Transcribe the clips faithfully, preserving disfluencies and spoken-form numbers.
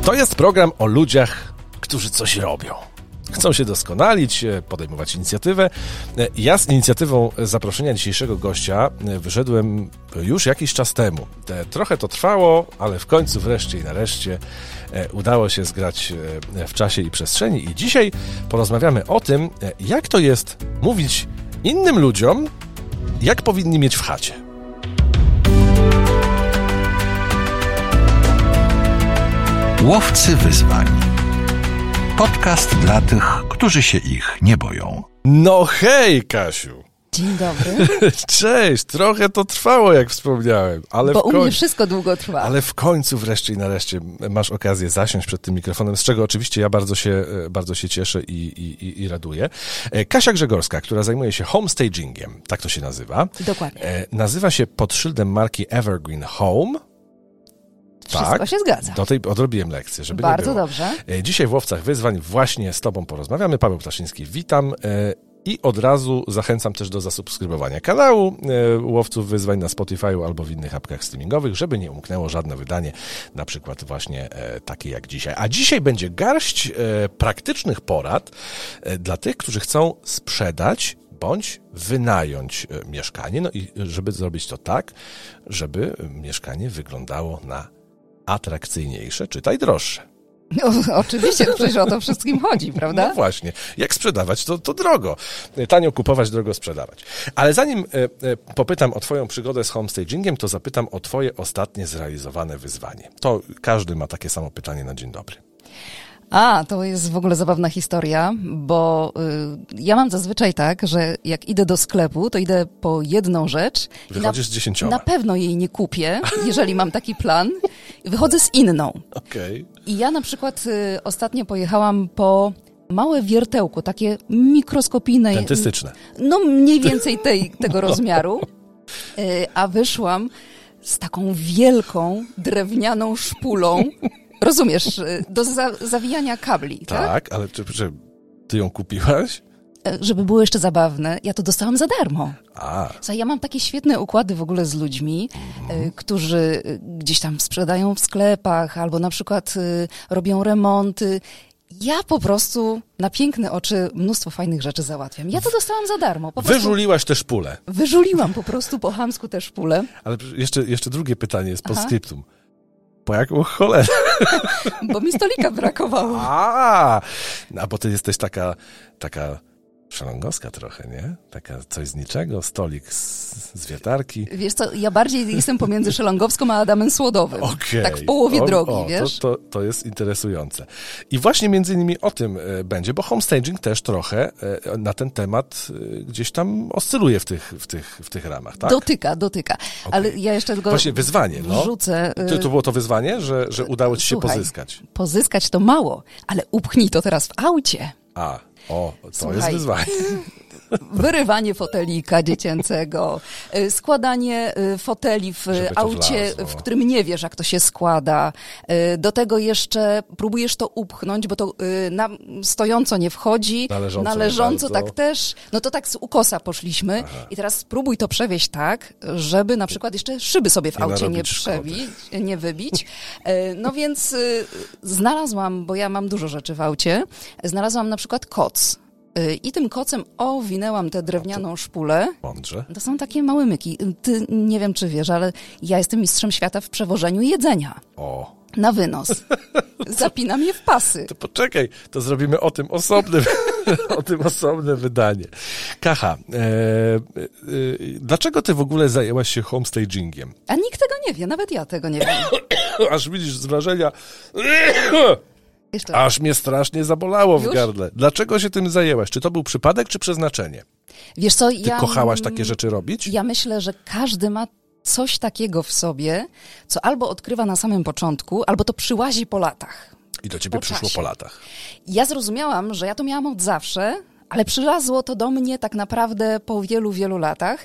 To jest program o ludziach, którzy coś robią. Chcą się doskonalić, podejmować inicjatywę. Ja z inicjatywą zaproszenia dzisiejszego gościa wyszedłem już jakiś czas temu. Trochę to trwało, ale w końcu wreszcie i nareszcie udało się zgrać w czasie i przestrzeni. I dzisiaj porozmawiamy o tym, jak to jest mówić innym ludziom, jak powinni mieć w chacie. Łowcy wyzwań. Podcast dla tych, którzy się ich nie boją. No hej, Kasiu! Dzień dobry. Cześć, trochę to trwało, jak wspomniałem. Ale Bo w koń... u mnie wszystko długo trwa. Ale w końcu wreszcie i nareszcie masz okazję zasiąść przed tym mikrofonem, z czego oczywiście ja bardzo się, bardzo się cieszę i, i, i raduję. Kasia Grzegorska, która zajmuje się homestagingiem, tak to się nazywa. Dokładnie. Nazywa się pod szyldem marki Evergreen Home. Wszystko tak, się zgadza. Do tej odrobiłem lekcję, żeby Bardzo nie było. dobrze. Dzisiaj w Łowcach Wyzwań właśnie z Tobą porozmawiamy. Paweł Ptaszyński, witam. I od razu zachęcam też do zasubskrybowania kanału Łowców Wyzwań na Spotify'u albo w innych apkach streamingowych, żeby nie umknęło żadne wydanie, na przykład właśnie takie jak dzisiaj. A dzisiaj będzie garść praktycznych porad dla tych, którzy chcą sprzedać bądź wynająć mieszkanie. No i żeby zrobić to tak, żeby mieszkanie wyglądało na atrakcyjniejsze, czytaj droższe. No, oczywiście, przecież o to wszystkim chodzi, prawda? No właśnie. Jak sprzedawać, to, to drogo. Tanio kupować, drogo sprzedawać. Ale zanim e, e, popytam o twoją przygodę z homestagingiem, to zapytam o twoje ostatnie zrealizowane wyzwanie. To każdy ma takie samo pytanie na dzień dobry. A, to jest w ogóle zabawna historia, bo y, ja mam zazwyczaj tak, że jak idę do sklepu, to idę po jedną rzecz. Wychodzisz z dziesięcioma. Na pewno jej nie kupię, jeżeli mam taki plan. Wychodzę z inną. Okej. Okay. I ja na przykład y, ostatnio pojechałam po małe wiertełko, takie mikroskopijne. Dentystyczne. No mniej więcej tej, tego rozmiaru. Y, a wyszłam z taką wielką, drewnianą szpulą. Rozumiesz, do za- zawijania kabli, tak? Tak, ale czy, czy ty ją kupiłaś? Żeby było jeszcze zabawne, ja to dostałam za darmo. A. Słuchaj, ja mam takie świetne układy w ogóle z ludźmi, mm. y, którzy gdzieś tam sprzedają w sklepach albo na przykład y, robią remonty. Ja po prostu na piękne oczy mnóstwo fajnych rzeczy załatwiam. Ja to dostałam za darmo. Po Wyżuliłaś te szpule. Wyżuliłam po prostu po chamsku te szpule. Ale jeszcze, jeszcze drugie pytanie jest postscriptum. Po jaką cholerę? Bo mi stolika brakowało. A, no, bo ty jesteś taka, taka szalongowska trochę, nie? Taka coś z niczego, stolik z, z wiertarki. Wiesz co, ja bardziej jestem pomiędzy Szelongowską a Adamem Słodowym. Okay. Tak w połowie o, drogi, o, wiesz? To, to, to jest interesujące. I właśnie między innymi o tym e, będzie, bo homestaging też trochę e, na ten temat e, gdzieś tam oscyluje w tych, w tych, w tych ramach, tak? Dotyka, dotyka. Okay. Ale ja jeszcze tylko Właśnie wyzwanie, no. wrzucę. To, to było to wyzwanie, że, że udało ci się Słuchaj, pozyskać? Pozyskać to mało, ale upchnij to teraz w aucie. A, o, to Słuchaj, jest wyzwanie. Wyrywanie fotelika dziecięcego, składanie foteli w Żeby aucie, w którym nie wiesz, jak to się składa. Do tego jeszcze próbujesz to upchnąć, bo to na stojąco nie wchodzi, na leżąco, na leżąco bardzo. Tak też. No to tak z ukosa poszliśmy. Aha. I teraz spróbuj to przewieźć tak, żeby na przykład jeszcze szyby sobie w nie aucie nie przebić, nie wybić. No więc znalazłam, bo ja mam dużo rzeczy w aucie, znalazłam na przykład koc. I tym kocem owinęłam tę drewnianą szpulę. Mądrze. To są takie małe myki. Ty nie wiem, czy wiesz, ale ja jestem mistrzem świata w przewożeniu jedzenia. O. Na wynos. Zapinam je w pasy. To poczekaj, to zrobimy o tym osobnym, o tym osobne wydanie. Kacha, e, e, dlaczego ty w ogóle zajęłaś się homestagingiem? A nikt tego nie wie, nawet ja tego nie wiem. Aż widzisz z wrażenia... Jeszcze. Aż mnie strasznie zabolało w Już? gardle. Dlaczego się tym zajęłaś? Czy to był przypadek, czy przeznaczenie? Wiesz co, Ty ja... kochałaś takie rzeczy robić? Ja myślę, że każdy ma coś takiego w sobie, co albo odkrywa na samym początku, albo to przyłazi po latach. I do ciebie po przyszło czasie. po latach. Ja zrozumiałam, że ja to miałam od zawsze, ale przylazło to do mnie tak naprawdę po wielu, wielu latach.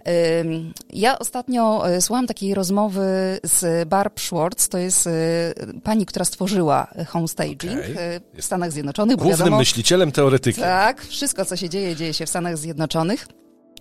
Ja ostatnio słuchałam takiej rozmowy z Barb Schwartz, to jest pani, która stworzyła homestaging okay. w Stanach Zjednoczonych. Głównym wiadomo, myślicielem, teoretykiem. Tak, wszystko co się dzieje, dzieje się w Stanach Zjednoczonych.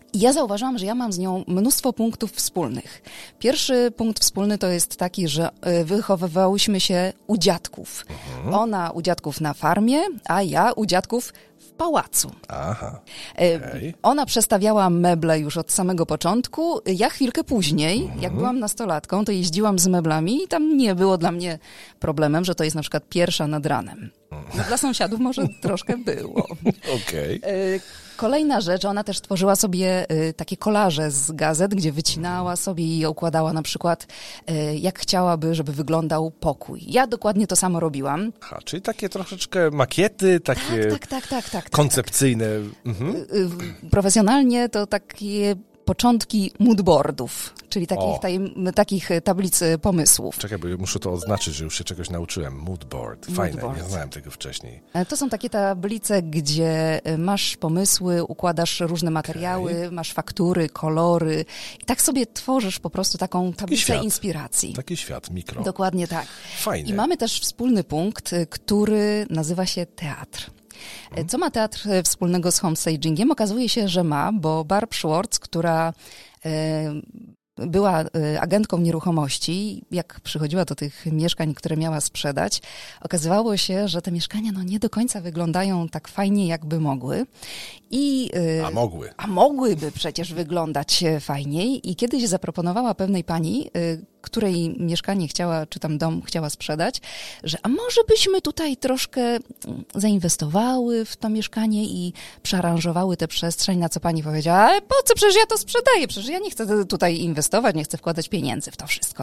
I ja zauważyłam, że ja mam z nią mnóstwo punktów wspólnych. Pierwszy punkt wspólny to jest taki, że wychowywałyśmy się u dziadków. Mhm. Ona u dziadków na farmie, a ja u dziadków w pałacu. Aha. Okay. Ona przestawiała meble już od samego początku. Ja chwilkę później, mhm. jak byłam nastolatką, to jeździłam z meblami i tam nie było dla mnie problemem, że to jest na przykład pierwsza nad ranem. No, dla sąsiadów może troszkę było. Okej. Okay. Kolejna rzecz, ona też tworzyła sobie y, takie kolaże z gazet, gdzie wycinała sobie i układała na przykład, y, jak chciałaby, żeby wyglądał pokój. Ja dokładnie to samo robiłam. Aha, czyli takie troszeczkę makiety, takie tak, tak, tak, tak, tak, koncepcyjne. Mhm. Y, y, profesjonalnie to takie początki moodboardów, czyli takich, tajem, takich tablic pomysłów. Czekaj, bo muszę to oznaczyć, że już się czegoś nauczyłem. Moodboard. Fajne, Moodboard. Nie znałem tego wcześniej. To są takie tablice, gdzie masz pomysły, układasz różne materiały, okay. masz faktury, kolory i tak sobie tworzysz po prostu taką tablicę świat. inspiracji. Taki świat, mikro. Dokładnie tak. Fajnie. I mamy też wspólny punkt, który nazywa się teatr. Co ma teatr wspólnego z homestagingiem? Okazuje się, że ma, bo Barb Schwartz, która e, była agentką nieruchomości, jak przychodziła do tych mieszkań, które miała sprzedać, okazywało się, że te mieszkania no, nie do końca wyglądają tak fajnie, jakby mogły. I, e, a mogły. A mogłyby przecież wyglądać fajniej. I kiedyś zaproponowała pewnej pani, e, której mieszkanie chciała, czy tam dom chciała sprzedać, że a może byśmy tutaj troszkę zainwestowały w to mieszkanie i przearanżowały tę przestrzeń, na co pani powiedziała, ale po co, przecież ja to sprzedaję, przecież ja nie chcę tutaj inwestować, nie chcę wkładać pieniędzy w to wszystko.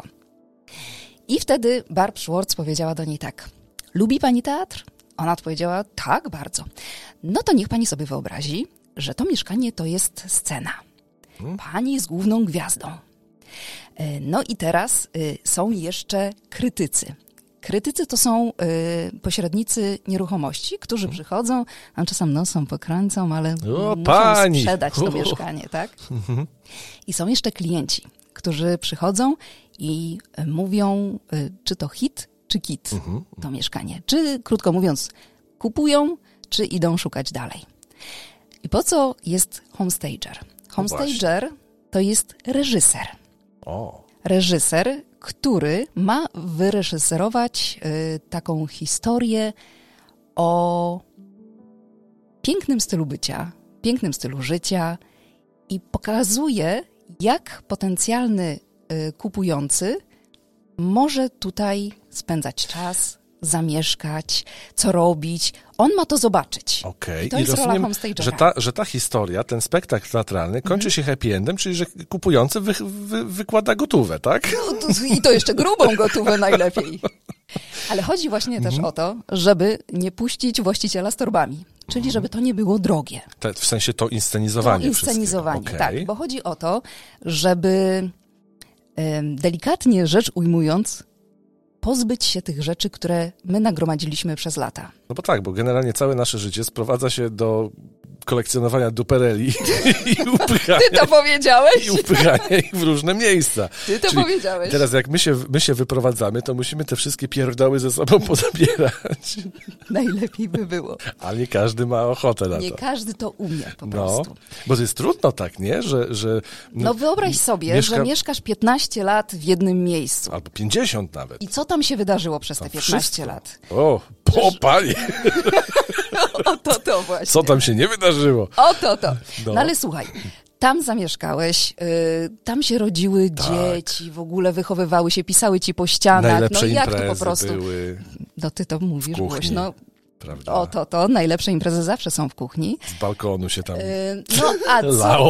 I wtedy Barb Schwartz powiedziała do niej tak, lubi pani teatr? Ona odpowiedziała, tak, bardzo. No to niech pani sobie wyobrazi, że to mieszkanie to jest scena. Pani jest główną gwiazdą. No i teraz y, są jeszcze krytycy. Krytycy to są y, pośrednicy nieruchomości, którzy przychodzą, a czasem nosem pokręcą, ale o, muszą pani. sprzedać to mieszkanie, tak? I są jeszcze klienci, którzy przychodzą i y, mówią, y, czy to hit, czy kit, to mieszkanie. Czy, krótko mówiąc, kupują, czy idą szukać dalej. I po co jest homestager? Homestager to jest reżyser. O. Reżyser, który ma wyreżyserować y, taką historię o pięknym stylu bycia, pięknym stylu życia i pokazuje, jak potencjalny y, kupujący może tutaj spędzać czas, zamieszkać, co robić. On ma to zobaczyć. Okej. I to I jest rozumiem, rola homestagera. że ta, że ta historia, ten spektakl teatralny kończy mm. się happy endem, czyli że kupujący wy, wy, wykłada gotówę, tak? No, to, I to jeszcze grubą gotówę najlepiej. Ale chodzi właśnie mm. też o to, żeby nie puścić właściciela z torbami. Czyli żeby to nie było drogie. Te, w sensie to inscenizowanie. To inscenizowanie, okay. tak. Bo chodzi o to, żeby um, delikatnie rzecz ujmując, pozbyć się tych rzeczy, które my nagromadziliśmy przez lata. No bo tak, bo generalnie całe nasze życie sprowadza się do kolekcjonowania dupereli i upychania. Ty to powiedziałeś? I upychania ich w różne miejsca. Ty to Czyli powiedziałeś. Teraz jak my się, my się wyprowadzamy, to musimy te wszystkie pierdoły ze sobą pozabierać. Najlepiej by było. Ale nie każdy ma ochotę na nie to. Nie każdy to umie po no, prostu. Bo to jest trudno tak, nie? Że, że, no, no wyobraź sobie, mieszka... że mieszkasz piętnaście lat w jednym miejscu. Albo pięćdziesiąt nawet. I co tam się wydarzyło przez te piętnaście wszystko. lat? O, po panie. O to to właśnie. Co tam się nie wydarzyło? O to to. No, no ale słuchaj, tam zamieszkałeś, y, tam się rodziły tak. dzieci, w ogóle wychowywały się, pisały ci po ścianach. Najlepsze no jak imprezy to po prostu. były No ty to mówisz głośno. Prawda. O to, to. Najlepsze imprezy zawsze są w kuchni. Z balkonu się tam yy, No a co, lało.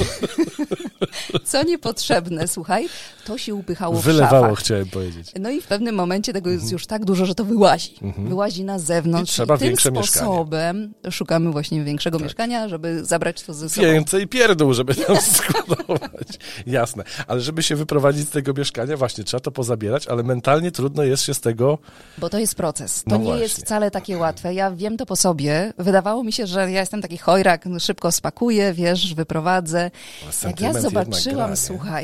co niepotrzebne, słuchaj, to się upychało w Wylewało, szafach. chciałem powiedzieć. No i w pewnym momencie tego jest już tak dużo, że to wyłazi. Mhm. Wyłazi na zewnątrz. I trzeba I tym większe sposobem mieszkanie. Szukamy właśnie większego tak. mieszkania, żeby zabrać to ze sobą. Więcej pierdół, żeby tam składować. Jasne. Ale żeby się wyprowadzić z tego mieszkania, właśnie trzeba to pozabierać, ale mentalnie trudno jest się z tego... Bo to jest proces. To no nie właśnie. jest wcale takie łatwe. Ja wiem to po sobie. Wydawało mi się, że ja jestem taki chojrak, szybko spakuję, wiesz, wyprowadzę. Jak ja zobaczyłam, gra, słuchaj,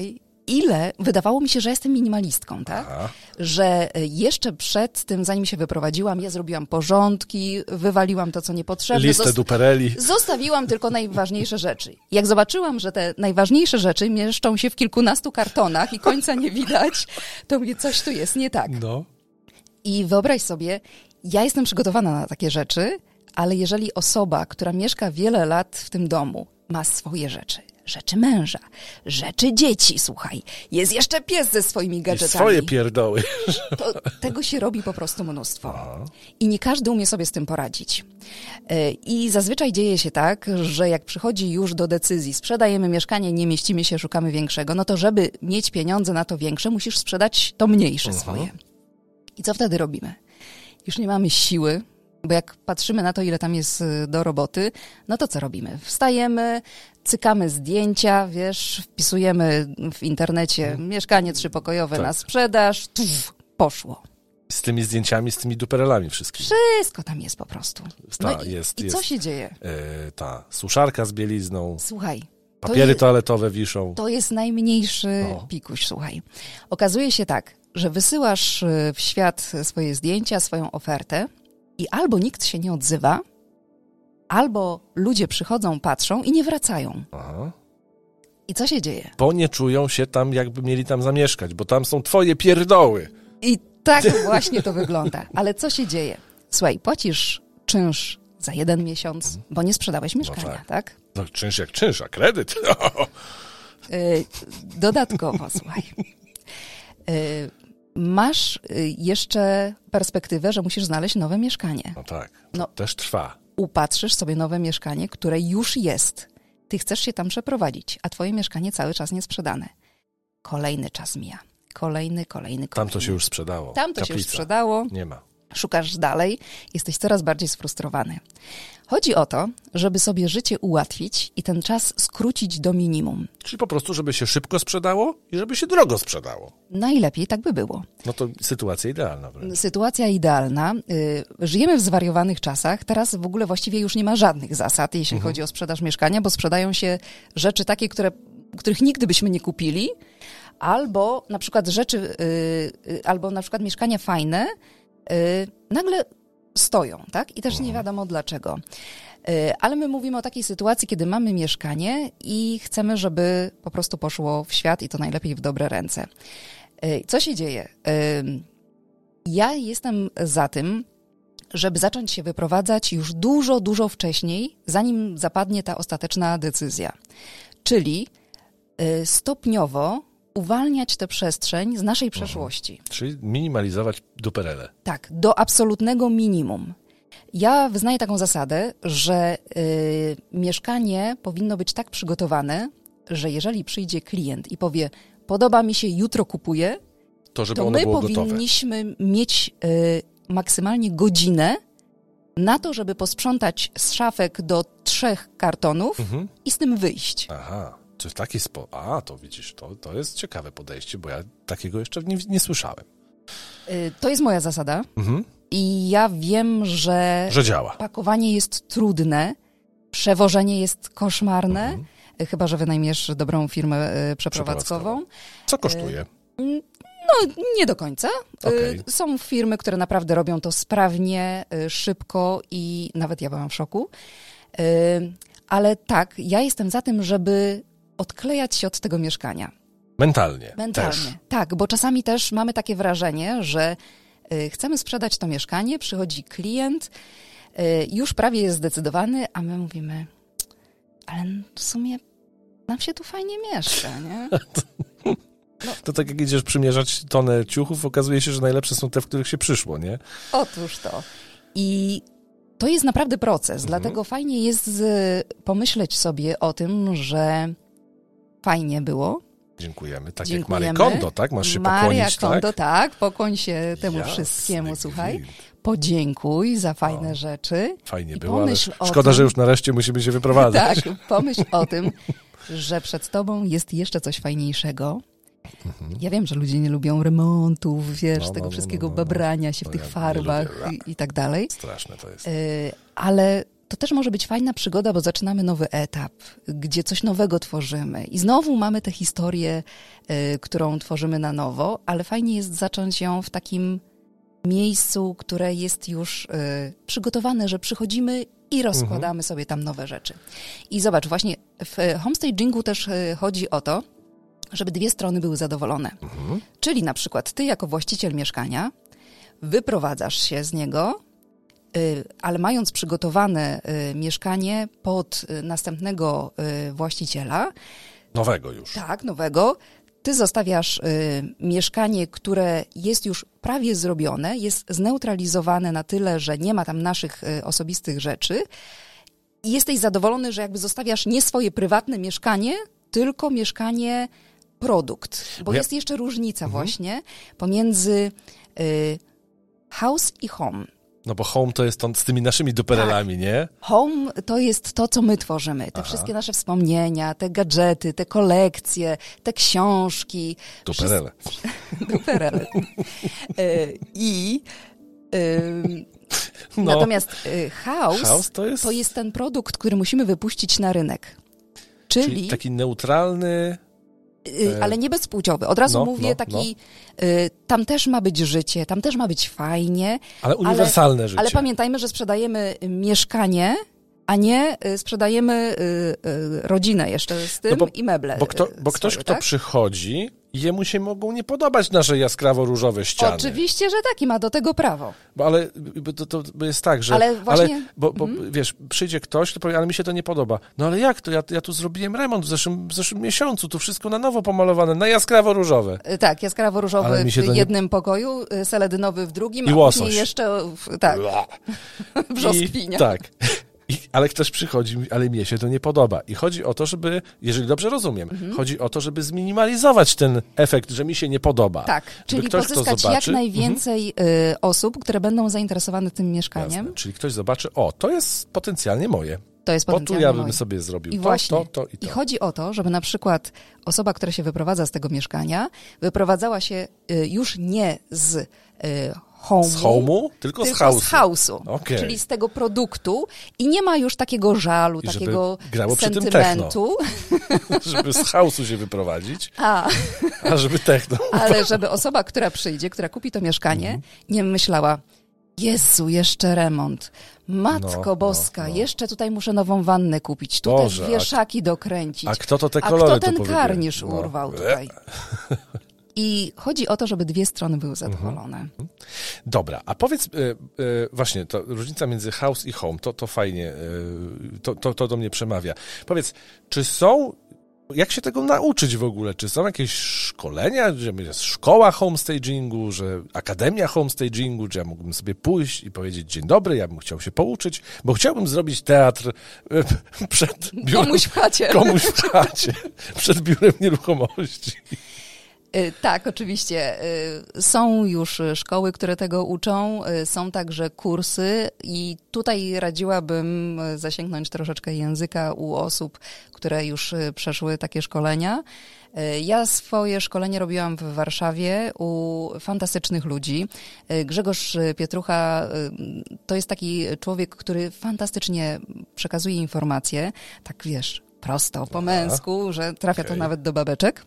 ile wydawało mi się, że jestem minimalistką, tak? Aha. Że jeszcze przed tym, zanim się wyprowadziłam, ja zrobiłam porządki, wywaliłam to, co niepotrzebne. Listę Zos- dupereli. Zostawiłam tylko najważniejsze rzeczy. Jak zobaczyłam, że te najważniejsze rzeczy mieszczą się w kilkunastu kartonach i końca nie widać, to mnie coś tu jest nie tak. No. I wyobraź sobie, ja jestem przygotowana na takie rzeczy, ale jeżeli osoba, która mieszka wiele lat w tym domu, ma swoje rzeczy, rzeczy męża, rzeczy dzieci, słuchaj, jest jeszcze pies ze swoimi I gadżetami. swoje pierdoły. To, tego się robi po prostu mnóstwo. Aha. I nie każdy umie sobie z tym poradzić. Yy, I zazwyczaj dzieje się tak, że jak przychodzi już do decyzji, sprzedajemy mieszkanie, nie mieścimy się, szukamy większego, no to żeby mieć pieniądze na to większe, musisz sprzedać to mniejsze Mhm. swoje. I co wtedy robimy? Już nie mamy siły, bo jak patrzymy na to, ile tam jest y, do roboty, no to co robimy? Wstajemy, cykamy zdjęcia, wiesz, wpisujemy w internecie mieszkanie trzypokojowe Tak. na sprzedaż, tuf, poszło. Z tymi zdjęciami, z tymi duperelami wszystkimi. Wszystko tam jest po prostu. Ta, No i, jest, i jest. co się dzieje? Yy, ta suszarka z bielizną, Słuchaj, to, papiery je, toaletowe wiszą. to jest najmniejszy No. pikuś, słuchaj. Okazuje się tak, że wysyłasz y, w świat swoje zdjęcia, swoją ofertę i albo nikt się nie odzywa, albo ludzie przychodzą, patrzą i nie wracają. Aha. I co się dzieje? Bo nie czują się tam, jakby mieli tam zamieszkać, bo tam są twoje pierdoły. I tak właśnie to wygląda. Ale co się dzieje? Słuchaj, płacisz czynsz za jeden miesiąc, bo nie sprzedałeś mieszkania, tak. tak? No, czynsz jak czynsz, a kredyt. Y, dodatkowo, słuchaj. Y, masz y, jeszcze perspektywę, że musisz znaleźć nowe mieszkanie. No tak, to No. też trwa. Upatrzysz sobie nowe mieszkanie, które już jest. Ty chcesz się tam przeprowadzić, a twoje mieszkanie cały czas niesprzedane. Kolejny czas mija. Kolejny, kolejny, kolejny. Tam to się już sprzedało. Tam to się już Kaplica. sprzedało. Nie ma. Szukasz dalej, jesteś coraz bardziej sfrustrowany. Chodzi o to, żeby sobie życie ułatwić i ten czas skrócić do minimum. Czyli po prostu, żeby się szybko sprzedało i żeby się drogo sprzedało. Najlepiej tak by było. No to sytuacja idealna wręcz. Sytuacja idealna. Y, Żyjemy w zwariowanych czasach. Teraz w ogóle właściwie już nie ma żadnych zasad, jeśli Mhm. chodzi o sprzedaż mieszkania, bo sprzedają się rzeczy takie, które, których nigdy byśmy nie kupili, albo na przykład rzeczy, y, y, albo na przykład mieszkania fajne, y, nagle stoją, tak? I też nie wiadomo dlaczego. Y, Ale my mówimy o takiej sytuacji, kiedy mamy mieszkanie i chcemy, żeby po prostu poszło w świat i to najlepiej w dobre ręce. Y, Co się dzieje? Y, Ja jestem za tym, żeby zacząć się wyprowadzać już dużo, dużo wcześniej, zanim zapadnie ta ostateczna decyzja. Czyli y, stopniowo uwalniać tę przestrzeń z naszej przeszłości. Czyli minimalizować duperele. Tak, do absolutnego minimum. Ja wyznaję taką zasadę, że y, mieszkanie powinno być tak przygotowane, że jeżeli przyjdzie klient i powie, podoba mi się, jutro kupuję, To, żeby to ono my było gotowe. powinniśmy mieć y, maksymalnie godzinę na to, żeby posprzątać z szafek do trzech kartonów Mhm. i z tym wyjść. Aha, to w taki sposób. A, to widzisz, to, to jest ciekawe podejście, bo ja takiego jeszcze nie, nie słyszałem. Y, to jest moja zasada Mhm. i ja wiem, że, Że działa. pakowanie jest trudne, przewożenie jest koszmarne, Mhm. y, chyba że wynajmiesz dobrą firmę y, przeprowadzkową. Co kosztuje? No, nie do końca. Y, Okej. Są firmy, które naprawdę robią to sprawnie, y, szybko i nawet ja byłam w szoku. Y, Ale tak, ja jestem za tym, żeby odklejać się od tego mieszkania. Mentalnie. Mentalnie. Też. Tak, bo czasami też mamy takie wrażenie, że y, chcemy sprzedać to mieszkanie, przychodzi klient, y, już prawie jest zdecydowany, a my mówimy, ale w sumie nam się tu fajnie mieszka, nie? To tak jak idziesz przymierzać tonę ciuchów, okazuje się, że najlepsze są te, w których się przyszło, nie? Otóż to. I to jest naprawdę proces, Mhm. dlatego fajnie jest z, pomyśleć sobie o tym, że fajnie było. Dziękujemy. Tak Dziękujemy. jak Marie Kondo, tak? Masz się Maria pokłonić, Kondo, tak? tak, pokłoń się temu Jasny wszystkiemu, słuchaj. gwint. Podziękuj za fajne No. rzeczy. Fajnie I było, ale pomyśl o szkoda, tym- że już nareszcie musimy się wyprowadzać. Tak, pomyśl o tym, że przed tobą jest jeszcze coś fajniejszego. Ja wiem, że ludzie nie lubią remontów, wiesz, No, no, tego no, wszystkiego no, no, no. babrania się w No tych ja nie farbach lubię. i, i tak dalej. Straszne to jest. Y, ale to też może być fajna przygoda, bo zaczynamy nowy etap, gdzie coś nowego tworzymy. I znowu mamy tę historię, y, którą tworzymy na nowo, ale fajnie jest zacząć ją w takim miejscu, które jest już y, przygotowane, że przychodzimy i rozkładamy mhm. sobie tam nowe rzeczy. I zobacz, właśnie w homestagingu też y, chodzi o to, żeby dwie strony były zadowolone. Mhm. Czyli na przykład ty jako właściciel mieszkania wyprowadzasz się z niego, y, ale mając przygotowane y, mieszkanie pod y, następnego y, właściciela. Nowego już. Tak, nowego. Ty zostawiasz y, mieszkanie, które jest już prawie zrobione, jest zneutralizowane na tyle, że nie ma tam naszych y, osobistych rzeczy i jesteś zadowolony, że jakby zostawiasz nie swoje prywatne mieszkanie, tylko mieszkanie produkt. Bo ja... jest jeszcze różnica mhm. właśnie pomiędzy y, house i home. No bo home to jest to z tymi naszymi duperelami, tak. nie? Home to jest to, co my tworzymy. Te Aha. wszystkie nasze wspomnienia, te gadżety, te kolekcje, te książki. Duperele. Wszyscy... Duperele. y, I... Y, no. Natomiast y, house, house to, jest... to jest ten produkt, który musimy wypuścić na rynek. Czyli, Czyli taki neutralny... Y, ale nie bezpłciowy. Od razu no, mówię no, taki, no. Y, tam też ma być życie, tam też ma być fajnie. Ale uniwersalne ale, życie. Ale pamiętajmy, że sprzedajemy mieszkanie, a nie y, sprzedajemy y, y, rodzinę jeszcze z tym no bo, i meble. Bo, kto, bo swoje, ktoś, kto tak? przychodzi, jemu się mogą nie podobać nasze jaskrawo-różowe ściany. Oczywiście, że tak i ma do tego prawo. Bo ale to, to jest tak, że... Ale właśnie... Ale, bo, bo mm. wiesz, przyjdzie ktoś, kto powie, ale mi się to nie podoba. No ale jak to? Ja, ja tu zrobiłem remont w zeszłym, w zeszłym miesiącu, tu wszystko na nowo pomalowane, na jaskrawo-różowe. Tak, jaskrawo-różowy w jednym nie... pokoju, seledynowy w drugim, I a łosoś. później jeszcze... W, tak, brzoskwinia. I, tak. I, ale ktoś przychodzi, ale mnie się to nie podoba. I chodzi o to, żeby, jeżeli dobrze rozumiem, mhm. chodzi o to, żeby zminimalizować ten efekt, że mi się nie podoba. Tak, czyli ktoś, pozyskać zobaczy, jak najwięcej mhm. y, osób, które będą zainteresowane tym mieszkaniem. Jasne. Czyli ktoś zobaczy, o, to jest potencjalnie moje. To jest potencjalnie Bo tu ja bym moje. sobie zrobił I to, właśnie. to, to i to. I chodzi o to, żeby na przykład osoba, która się wyprowadza z tego mieszkania, wyprowadzała się y, już nie z y, Home'u, z home'u? Tylko, tylko z house'u. Z house'u, okay. czyli z tego produktu i nie ma już takiego żalu, I takiego grało sentymentu. Żeby z house'u się wyprowadzić, a, a żeby techno. Ale żeby osoba, która przyjdzie, która kupi to mieszkanie, mm. nie myślała, Jezu, jeszcze remont. Matko no, boska, no, no. jeszcze tutaj muszę nową wannę kupić, tu Boże, te wieszaki dokręcić. A kto to te kolory A kto ten tu karnisz no. urwał tutaj? I chodzi o to, żeby dwie strony były zadowolone. Mhm. Dobra, a powiedz, y, y, właśnie, to różnica między house i home, to, to fajnie, y, to, to, to do mnie przemawia. Powiedz, czy są, jak się tego nauczyć w ogóle? Czy są jakieś szkolenia, że jest szkoła homestagingu, że akademia homestagingu, że ja mógłbym sobie pójść i powiedzieć dzień dobry, ja bym chciał się pouczyć, bo chciałbym zrobić teatr y, przed biurem. Komuś w chacie. Komuś w chacie, przed biurem nieruchomości. Tak, oczywiście. Są już szkoły, które tego uczą, są także kursy i tutaj radziłabym zasięgnąć troszeczkę języka u osób, które już przeszły takie szkolenia. Ja swoje szkolenie robiłam w Warszawie u fantastycznych ludzi. Grzegorz Pietrucha to jest taki człowiek, który fantastycznie przekazuje informacje, tak wiesz, prosto, po męsku, że trafia okay. to nawet do babeczek.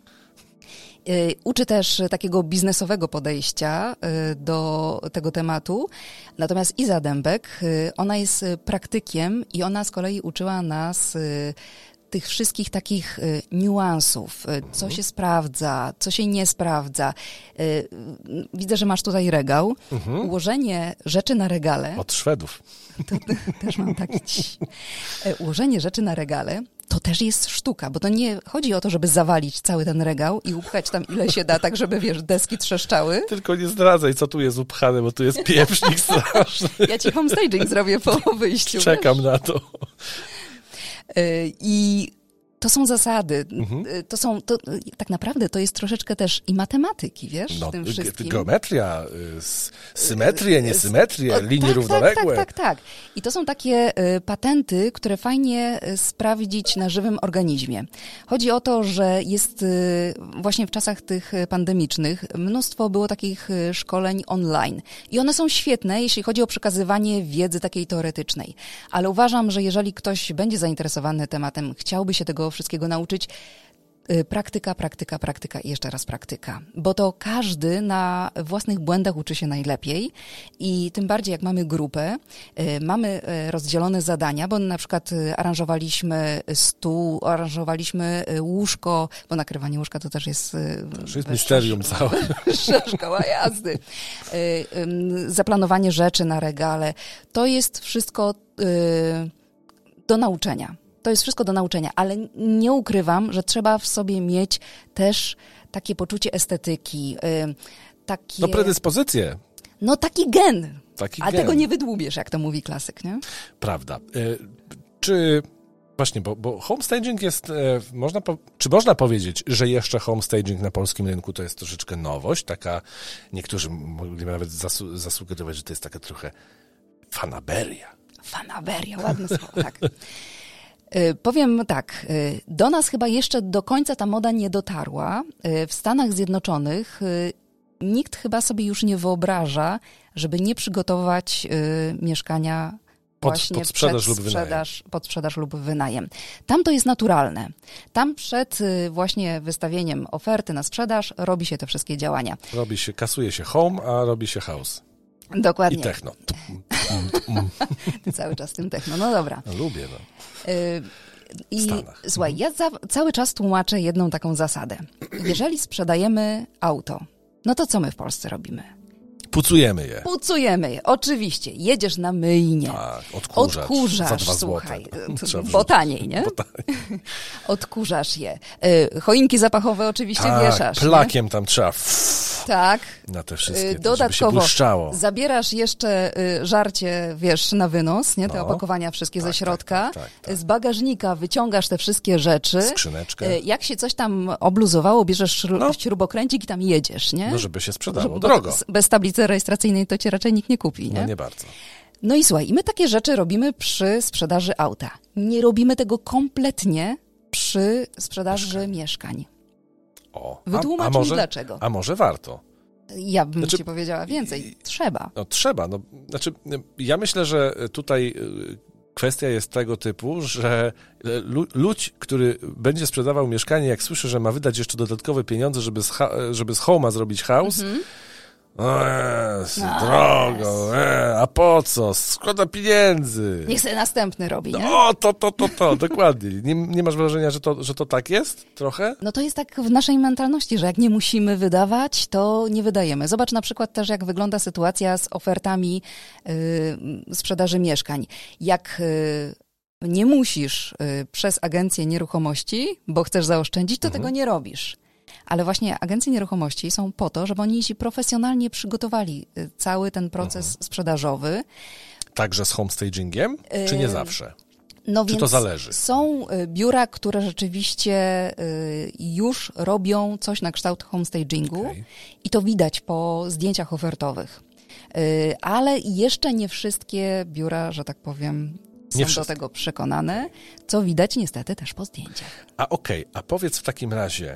Uczy też takiego biznesowego podejścia do tego tematu. Natomiast Iza Dębek, ona jest praktykiem i ona z kolei uczyła nas tych wszystkich takich niuansów, co się sprawdza, co się nie sprawdza. Widzę, że masz tutaj regał. Mhm. Ułożenie rzeczy na regale. Od Szwedów. To, też mam taki dziś. Ułożenie rzeczy na regale to też jest sztuka, bo to nie chodzi o to, żeby zawalić cały ten regał i upchać tam ile się da, tak żeby, wiesz, deski trzeszczały. Tylko nie zdradzaj, co tu jest upchane, bo tu jest pieprznik straszny. Ja ci homestaging zrobię po wyjściu. Czekam wiesz? na to. I to są zasady. Mhm. To są, to, tak naprawdę to jest troszeczkę też i matematyki, wiesz, No, w tym wszystkim. Geometria, s- symetrię, niesymetrię, O, linie tak, równoległe. Tak, tak, tak, tak. I to są takie y, patenty, które fajnie y, sprawdzić na żywym organizmie. Chodzi o to, że jest y, właśnie w czasach tych y, pandemicznych mnóstwo było takich y, szkoleń online. I one są świetne, jeśli chodzi o przekazywanie wiedzy takiej teoretycznej. Ale uważam, że jeżeli ktoś będzie zainteresowany tematem, chciałby się tego wszystkiego nauczyć, praktyka, praktyka, praktyka i jeszcze raz praktyka. Bo to każdy na własnych błędach uczy się najlepiej i tym bardziej jak mamy grupę, mamy rozdzielone zadania, bo na przykład aranżowaliśmy stół, aranżowaliśmy łóżko, bo nakrywanie łóżka to też jest... To jest misterium całe. Szkoła jazdy. Zaplanowanie rzeczy na regale. To jest wszystko do nauczenia. To jest wszystko do nauczenia, ale nie ukrywam, że trzeba w sobie mieć też takie poczucie estetyki, yy, takie... No predyspozycje. No taki gen. Taki A gen. tego nie wydłubiesz, jak to mówi klasyk, nie? Prawda. Y, czy... Właśnie, bo, bo homestaging jest, e, można po, czy można powiedzieć, że jeszcze homestaging na polskim rynku to jest troszeczkę nowość, taka, niektórzy mogliby nawet zasu, zasugerować, że to jest taka trochę fanaberia. Fanaberia, ładne słowo, tak. Y, powiem tak, y, do nas chyba jeszcze do końca ta moda nie dotarła. Y, w Stanach Zjednoczonych y, nikt chyba sobie już nie wyobraża, żeby nie przygotować y, mieszkania Pod, właśnie pod sprzedaż przed lub sprzedaż, wynajem. pod sprzedaż lub wynajem. Tam to jest naturalne. Tam przed y, właśnie wystawieniem oferty na sprzedaż robi się te wszystkie działania. Robi się, kasuje się home, a robi się house. Dokładnie. I techno. Ty cały czas tym techno. No dobra. No, lubię, no. Y, I Stanach. słuchaj, ja za, cały czas tłumaczę jedną taką zasadę. Jeżeli sprzedajemy auto, no to co my w Polsce robimy? Pucujemy je. Pucujemy je, oczywiście. Jedziesz na myjnie. Tak, odkurzacz. Odkurzasz, za dwa słuchaj. złote. Trzeba Bo wrzucić. taniej, nie? Bo taniej. Odkurzasz je. Y, choinki zapachowe oczywiście Tak, wieszasz. plakiem tam trzeba Nie? Tak. na te wszystkie, Y, to, żeby się Dodatkowo błyszczało. zabierasz jeszcze y, żarcie, wiesz, na wynos, nie? Te No. opakowania wszystkie Tak, ze środka. tak, tak, tak, tak. Z bagażnika wyciągasz te wszystkie rzeczy. Skrzyneczkę. Y, Jak się coś tam obluzowało, bierzesz śru- No. śrubokręcik i tam jedziesz, nie? No, żeby się sprzedało Bo drogo. z- Bez tablicy rejestracyjnej to cię raczej nikt nie kupi, nie? No nie bardzo. No i słuchaj, i my takie rzeczy robimy przy sprzedaży auta. Nie robimy tego kompletnie przy sprzedaży Mieszkań. mieszkań. O. Wytłumacz a, a mi może, dlaczego. A może warto? Ja bym Znaczy- ci powiedziała więcej. Trzeba. No trzeba. No, znaczy, ja myślę, że tutaj y, kwestia jest tego typu, że lu- ludź, który będzie sprzedawał mieszkanie, jak słyszy, że ma wydać jeszcze dodatkowe pieniądze, żeby z, ha- żeby z Home'a zrobić house, Mhm. o jest, No, drogo, e, a po co? Szkoda pieniędzy. Niech sobie następny robi, nie? No, o, to, to, to, to, dokładnie. Nie, nie masz wrażenia, że to, że to tak jest? Trochę? No to jest tak w naszej mentalności, że jak nie musimy wydawać, to nie wydajemy. Zobacz na przykład też, jak wygląda sytuacja z ofertami y, sprzedaży mieszkań. Jak y, nie musisz y, przez agencję nieruchomości, bo chcesz zaoszczędzić, to Mhm. tego nie robisz. Ale właśnie agencje nieruchomości są po to, żeby oni ci profesjonalnie przygotowali y, cały ten proces Mhm. sprzedażowy. Także z homestagingiem? Czy nie Ym, zawsze? No Czy więc to zależy? Są y, biura, które rzeczywiście y, już robią coś na kształt homestagingu Okej. i to widać po zdjęciach ofertowych. Y, ale jeszcze nie wszystkie biura, że tak powiem, są Nie do wszystkie. tego przekonane, co widać niestety też po zdjęciach. A okej, a powiedz w takim razie,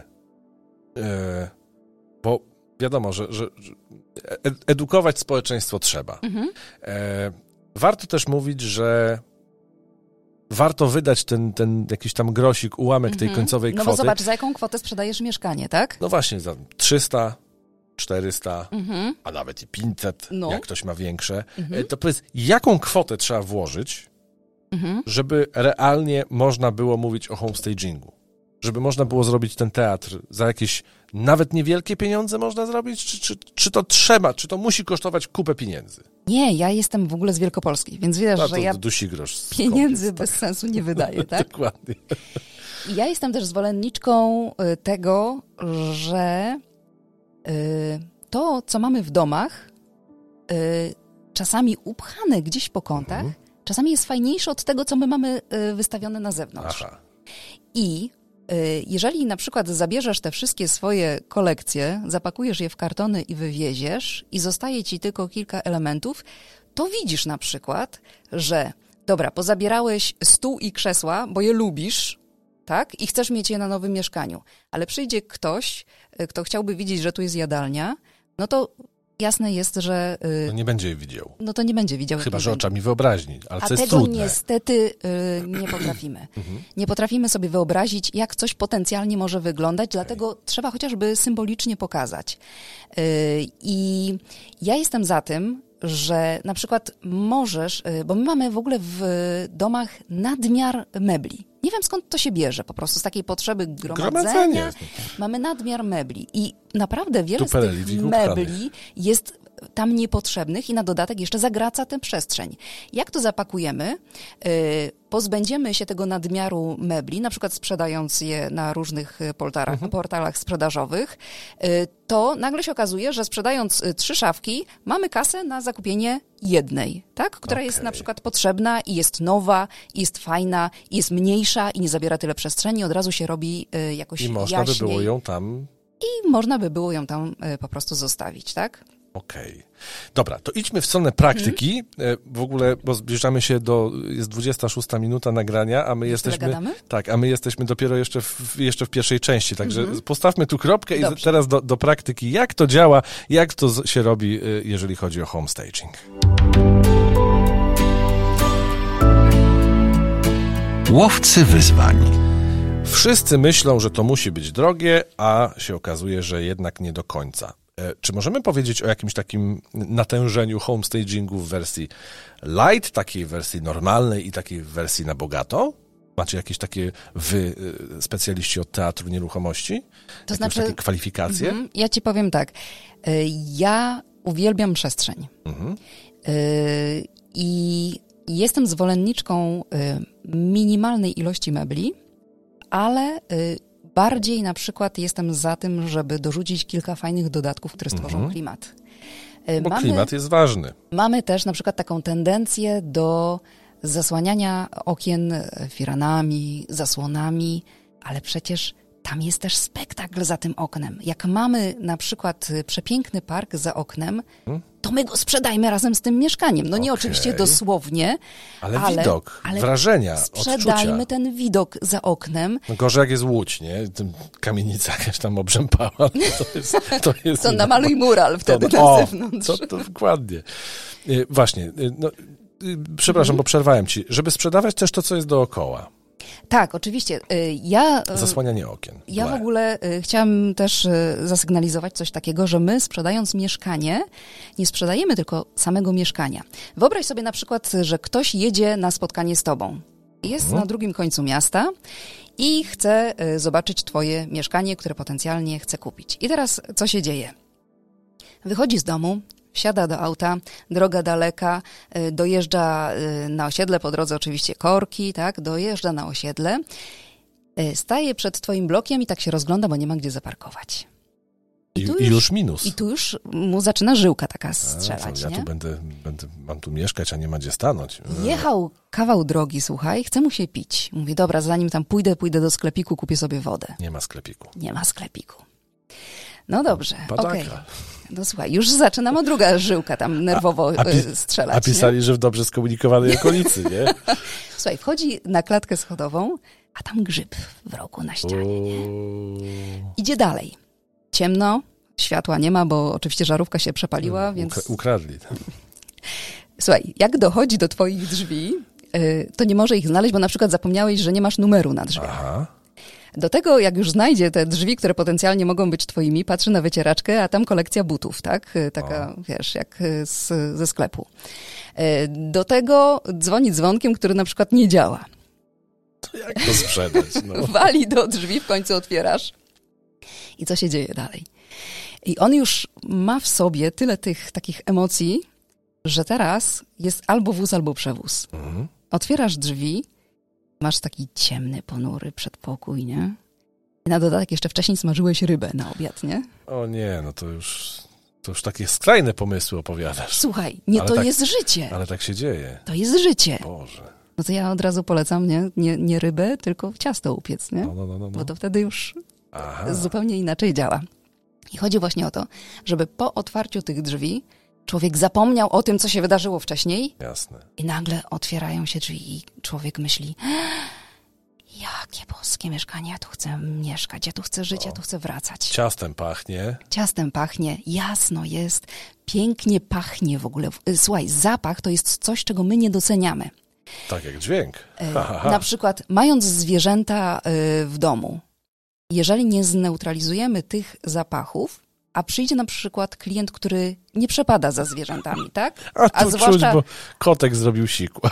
e, bo wiadomo, że, że, że ed- edukować społeczeństwo trzeba. Mhm. E, warto też mówić, że warto wydać ten, ten jakiś tam grosik, ułamek tej Mhm. końcowej No kwoty. bo zobacz, za jaką kwotę sprzedajesz mieszkanie, tak? No właśnie, za trzysta, czterysta, Mhm. a nawet i pięćset, No. jak ktoś ma większe. Mhm. E, to powiedz, jaką kwotę trzeba włożyć, Mhm. żeby realnie można było mówić o homestagingu? Żeby można było zrobić ten teatr za jakieś nawet niewielkie pieniądze można zrobić? Czy, czy, czy to trzeba, czy to musi kosztować kupę pieniędzy? Nie, ja jestem w ogóle z Wielkopolski, więc wiesz, No że to ja dusi grosz. z pieniędzy kopiec, bez sensu nie wydaję, tak? tak? Dokładnie. I ja jestem też zwolenniczką y, tego, że y, to, co mamy w domach, y, czasami upchane gdzieś po kątach, Mhm. czasami jest fajniejsze od tego, co my mamy y, wystawione na zewnątrz. Aha. I Jeżeli na przykład zabierzesz te wszystkie swoje kolekcje, zapakujesz je w kartony i wywieziesz i zostaje ci tylko kilka elementów, to widzisz na przykład, że dobra, pozabierałeś stół i krzesła, bo je lubisz, tak? I chcesz mieć je na nowym mieszkaniu. Ale przyjdzie ktoś, kto chciałby widzieć, że tu jest jadalnia, no to jasne jest, że... No nie będzie je widział. No to nie będzie widział. Chyba, że oczami wyobraźni, ale A to jest tego trudne. niestety y, nie potrafimy. Nie potrafimy sobie wyobrazić, jak coś potencjalnie może wyglądać, dlatego okay. trzeba chociażby symbolicznie pokazać. Y, I ja jestem za tym, że na przykład możesz, bo my mamy w ogóle w domach nadmiar mebli. Nie wiem, skąd to się bierze, po prostu z takiej potrzeby gromadzenia. Mamy nadmiar mebli i naprawdę wiele z tych mebli jest tam niepotrzebnych i na dodatek jeszcze zagraca tę przestrzeń. Jak to zapakujemy? Yy, pozbędziemy się tego nadmiaru mebli, na przykład sprzedając je na różnych portalach, mhm. portalach sprzedażowych, yy, to nagle się okazuje, że sprzedając trzy szafki, mamy kasę na zakupienie jednej, tak? Która okay. jest na przykład potrzebna i jest nowa, i jest fajna, i jest mniejsza i nie zabiera tyle przestrzeni, od razu się robi yy, jakoś jaśniej. I można by było ją tam... I można by było ją tam yy, po prostu zostawić, tak? Okej. Okay. Dobra, to idźmy w stronę praktyki. Hmm. W ogóle, bo zbliżamy się do, jest dwudziesta szósta minuta nagrania, a my Jeszcze jesteśmy, gadamy? tak, a my jesteśmy dopiero jeszcze w, jeszcze w pierwszej części, także hmm. postawmy tu kropkę. Dobrze. I teraz do, do praktyki. Jak to działa, jak to się robi, jeżeli chodzi o home staging? Łowcy wyzwań. Wszyscy myślą, że to musi być drogie, a się okazuje, że jednak nie do końca. Czy możemy powiedzieć o jakimś takim natężeniu homestagingu w wersji light, takiej wersji normalnej i takiej wersji na bogato? Macie jakieś takie wy, specjaliści od teatru nieruchomości? To znaczy, takie kwalifikacje? Mm, ja ci powiem tak. Ja uwielbiam przestrzeń. Mm-hmm. I jestem zwolenniczką minimalnej ilości mebli, ale bardziej na przykład jestem za tym, żeby dorzucić kilka fajnych dodatków, które stworzą mm-hmm. klimat. Bo mamy, klimat jest ważny. Mamy też na przykład taką tendencję do zasłaniania okien firanami, zasłonami, ale przecież tam jest też spektakl za tym oknem. Jak mamy na przykład przepiękny park za oknem, hmm? to my go sprzedajmy razem z tym mieszkaniem. No nie okay. oczywiście dosłownie, ale, ale widok, ale wrażenia, sprzedajmy odczucia. ten widok za oknem. No gorzej jak jest Łódź, nie? Tym kamienica jakaś tam obrzępała. To jest, to jest to namaluj mural wtedy to, na o, zewnątrz. To, to dokładnie. Właśnie, no, przepraszam, mhm. bo przerwałem ci. Żeby sprzedawać też to, co jest dookoła. Tak, oczywiście. Ja, Zasłanianie okien. Ja Ble. w ogóle chciałam też zasygnalizować coś takiego, że my sprzedając mieszkanie, nie sprzedajemy tylko samego mieszkania. Wyobraź sobie na przykład, że ktoś jedzie na spotkanie z tobą. Jest hmm. na drugim końcu miasta i chce zobaczyć twoje mieszkanie, które potencjalnie chce kupić. I teraz co się dzieje? Wychodzi z domu, wsiada do auta, droga daleka, dojeżdża na osiedle, po drodze oczywiście korki, tak, dojeżdża na osiedle, staje przed twoim blokiem i tak się rozgląda, bo nie ma gdzie zaparkować. I, I, już, i już minus. I tu już mu zaczyna żyłka taka strzelać, a, ja nie? tu będę, będę, mam tu mieszkać, a nie ma gdzie stanąć. Jechał kawał drogi, słuchaj, chce mu się pić. Mówi, dobra, zanim tam pójdę, pójdę do sklepiku, kupię sobie wodę. Nie ma sklepiku. Nie ma sklepiku. No dobrze, okej. Okay. No słuchaj, już zaczynam druga żyłka tam nerwowo a, a pi- strzelać. A pisali, nie? Że w dobrze skomunikowanej okolicy, nie? Słuchaj, wchodzi na klatkę schodową, a tam grzyb w rogu na ścianie. Uuu. Idzie dalej. Ciemno, światła nie ma, bo oczywiście żarówka się przepaliła, hmm, więc... Ukradli. Tak? Słuchaj, jak dochodzi do twoich drzwi, yy, to nie może ich znaleźć, bo na przykład zapomniałeś, że nie masz numeru na drzwiach. Aha. Do tego, jak już znajdzie te drzwi, które potencjalnie mogą być twoimi, patrzy na wycieraczkę, a tam kolekcja butów, tak? Taka, o. wiesz, jak z, ze sklepu. Do tego dzwoni dzwonkiem, który na przykład nie działa. To jak to sprzedać? No. Wali do drzwi, w końcu otwierasz. I co się dzieje dalej? I on już ma w sobie tyle tych takich emocji, że teraz jest albo wóz, albo przewóz. Mhm. Otwierasz drzwi, masz taki ciemny, ponury przedpokój, nie? I na dodatek jeszcze wcześniej smażyłeś rybę na obiad, nie? O nie, no to już, to już takie skrajne pomysły opowiadasz. Słuchaj, nie, ale to tak, jest życie. Ale tak się dzieje. To jest życie. Boże. no to ja od razu polecam, nie, nie, nie rybę, tylko ciasto upiec, nie? No, no, no, no. Bo to wtedy już Aha. zupełnie inaczej działa. I chodzi właśnie o to, żeby po otwarciu tych drzwi człowiek zapomniał o tym, co się wydarzyło wcześniej. Jasne. I nagle otwierają się drzwi i człowiek myśli, jakie boskie mieszkanie, ja tu chcę mieszkać, ja tu chcę żyć, O. ja tu chcę wracać. Ciastem pachnie. Ciastem pachnie, jasno jest, pięknie pachnie w ogóle. Słuchaj, zapach to jest coś, czego my nie doceniamy. Tak jak dźwięk. E, Ha, ha, ha. Na przykład mając zwierzęta e, w domu, jeżeli nie zneutralizujemy tych zapachów, a przyjdzie na przykład klient, który nie przepada za zwierzętami, tak? A tu A czuć, zwłaszcza- bo kotek zrobił siku.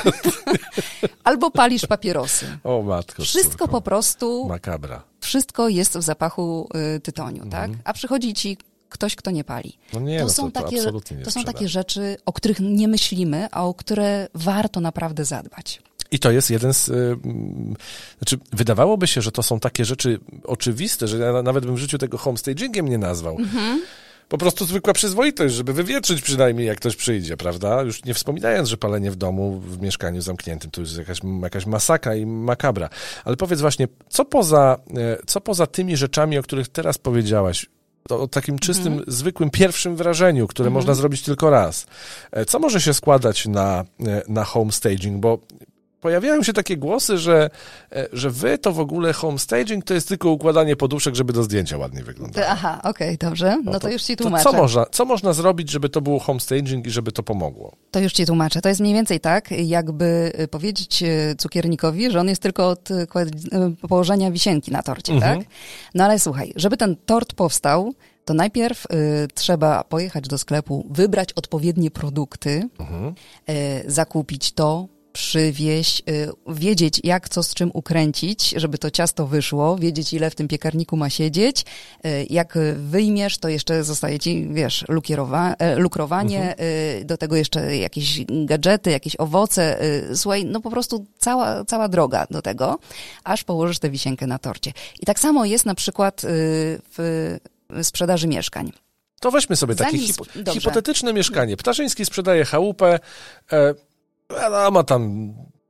Albo palisz papierosy. O matko. Wszystko córko. po prostu, Makabra. wszystko jest w zapachu y, tytoniu, Mhm. tak? A przychodzi ci ktoś, kto nie pali. No nie, To no są to, to takie, absolutnie nie to są sprzeda. takie rzeczy, o których nie myślimy, a o które warto naprawdę zadbać. I to jest jeden z... Y, mm, znaczy, wydawałoby się, że to są takie rzeczy oczywiste, że ja nawet bym w życiu tego homestagingiem nie nazwał. Mhm. Po prostu zwykła przyzwoitość, żeby wywietrzyć przynajmniej, jak ktoś przyjdzie, prawda? Już nie wspominając, że palenie w domu, w mieszkaniu zamkniętym, to jest jakaś, jakaś masakra i makabra. Ale powiedz właśnie, co poza, e, co poza tymi rzeczami, o których teraz powiedziałaś, o, o takim czystym, Mhm. zwykłym pierwszym wrażeniu, które Mhm. można zrobić tylko raz. E, Co może się składać na, e, na homestaging? Bo pojawiają się takie głosy, że, e, że wy to w ogóle homestaging to jest tylko układanie poduszek, żeby do zdjęcia ładnie wyglądało. Aha, okej, dobrze. No, No to, już ci To tłumaczę. co można, co można zrobić, żeby to było homestaging i żeby to pomogło? To już ci tłumaczę. To jest mniej więcej tak, jakby y, powiedzieć y, cukiernikowi, że on jest tylko od y, kład- y, położenia wisienki na torcie, Mhm. tak? No ale słuchaj, żeby ten tort powstał, to najpierw y, trzeba pojechać do sklepu, wybrać odpowiednie produkty, Mhm. y, zakupić to, przywieźć, y, wiedzieć jak co z czym ukręcić, żeby to ciasto wyszło, wiedzieć ile w tym piekarniku ma siedzieć. Y, Jak wyjmiesz, to jeszcze zostaje ci, wiesz, lukierowa- e, lukrowanie, y, do tego jeszcze jakieś gadżety, jakieś owoce. y, Słuchaj, no po prostu cała, cała droga do tego, aż położysz tę wisienkę na torcie. I tak samo jest na przykład y, w sprzedaży mieszkań. To weźmy sobie takie Zanim hipo- sp- dobrze. hipotetyczne mieszkanie. Ptaszyński sprzedaje chałupę, e, a ma tam...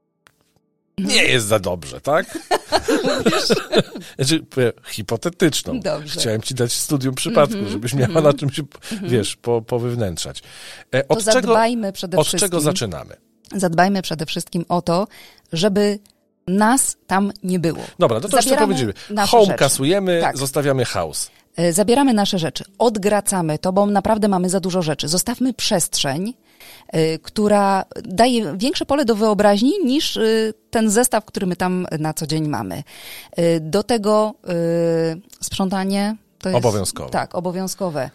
Nie jest za dobrze, tak? Znaczy, powiem, hipotetyczną. Dobrze. Chciałem ci dać studium przypadku, Mhm, żebyś miała mhm. na czym się, wiesz, po, powywnętrzać. E, To Od, czego, zadbajmy przede od wszystkim. czego zaczynamy? Zadbajmy przede wszystkim o to, żeby nas tam nie było. Dobra, no to już co Zabieramy powiedziemy. nasze Home rzeczy. kasujemy, Tak. zostawiamy house. E, Zabieramy nasze rzeczy, odgracamy to, bo naprawdę mamy za dużo rzeczy. Zostawmy przestrzeń, e, która daje większe pole do wyobraźni niż e, ten zestaw, który my tam na co dzień mamy. E, Do tego e, sprzątanie. To jest, Obowiązkowe. Tak, obowiązkowe.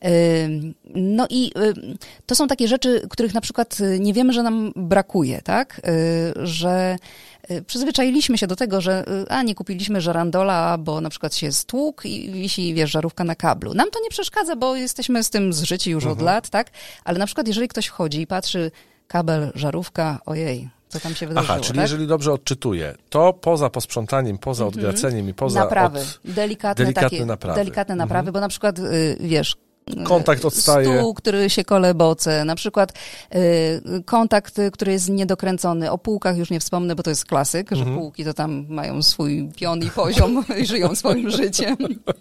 Ym, No i ym, to są takie rzeczy, których na przykład y, nie wiemy, że nam brakuje, tak? Y, Że y, przyzwyczailiśmy się do tego, że y, a nie kupiliśmy żerandola, bo na przykład się stłukł i wisi, wiesz, żarówka na kablu. Nam to nie przeszkadza, bo jesteśmy z tym zżyci już Mhm. od lat, tak? Ale na przykład jeżeli ktoś wchodzi i patrzy, kabel, żarówka, ojej, co tam się wydarzyło, Aha, czyli tak? jeżeli dobrze odczytuję, to poza posprzątaniem, poza odgraceniem i poza Naprawy, od... delikatne, delikatne takie, naprawy. delikatne naprawy, bo na przykład, y, wiesz, y, Kontakt odstaje. Stół, który się kole boce, na przykład y, kontakt, y, który jest niedokręcony. O półkach już nie wspomnę, bo to jest klasyk, że Mhm. półki to tam mają swój pion i poziom i żyją swoim życiem.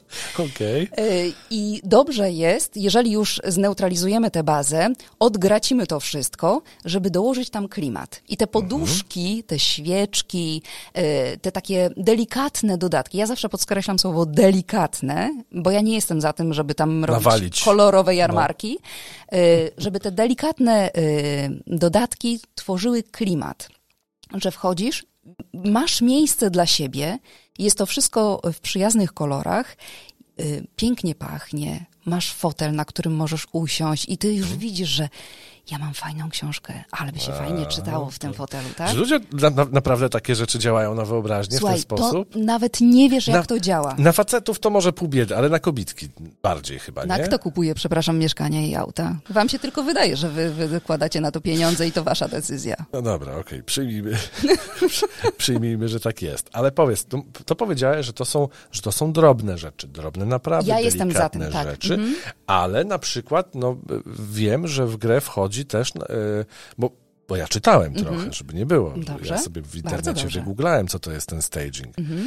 Okej. Y, I dobrze jest, jeżeli już zneutralizujemy tę bazę, odgracimy to wszystko, żeby dołożyć tam klimat. I te poduszki, te świeczki, y, te takie delikatne dodatki. Ja zawsze podkreślam słowo delikatne, bo ja nie jestem za tym, żeby tam robić Nawalić. kolorowe jarmarki, y, żeby te delikatne y, dodatki tworzyły klimat, że wchodzisz, masz miejsce dla siebie, jest to wszystko w przyjaznych kolorach, y, pięknie pachnie, masz fotel, na którym możesz usiąść i ty już widzisz, że ja mam fajną książkę, ale by się fajnie czytało w tym fotelu, tak? Czy ludzie na, na, naprawdę takie rzeczy działają na wyobraźnię Słuchaj, w ten sposób? to nawet nie wiesz, jak Na- to działa. Na facetów to może pół biedy, ale na kobitki bardziej chyba, Na nie? kto kupuje, przepraszam, mieszkania i auta? Wam się tylko wydaje, że wy, wy wykładacie na to pieniądze i to wasza decyzja. No dobra, okej, przyjmijmy, przyjmijmy, że tak jest. Ale powiedz, to, to powiedziałeś, że to są, że to są drobne rzeczy, drobne naprawdę, Ja jestem za tym, delikatne tak. rzeczy, ale na przykład, no wiem, że w grę wchodzi też, e, bo Bo ja czytałem Mhm. trochę, żeby nie było. Dobrze. Ja sobie w Bardzo internecie dobrze. wygooglałem, co to jest ten staging. Mhm.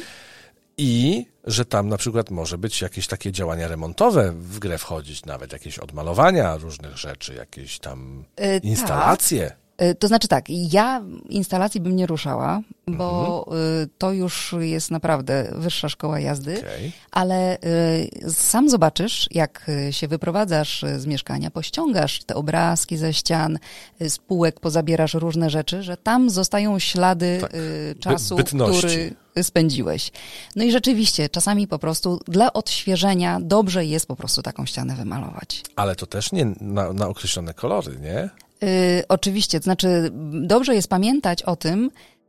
I że tam na przykład może być jakieś takie działania remontowe w grę wchodzić, nawet jakieś odmalowania różnych rzeczy, jakieś tam Y, instalacje. Y, To znaczy tak, ja instalacji bym nie ruszała, bo y, to już jest naprawdę wyższa szkoła jazdy, Okej. ale y, sam zobaczysz, jak y, się wyprowadzasz y, z mieszkania, pościągasz te obrazki ze ścian, y, z półek pozabierasz różne rzeczy, że tam zostają ślady Tak. y, czasu, bytności. który spędziłeś. No i rzeczywiście, czasami po prostu dla odświeżenia dobrze jest po prostu taką ścianę wymalować. Ale to też nie na, na określone kolory, nie? Y, oczywiście, to znaczy dobrze jest pamiętać o tym,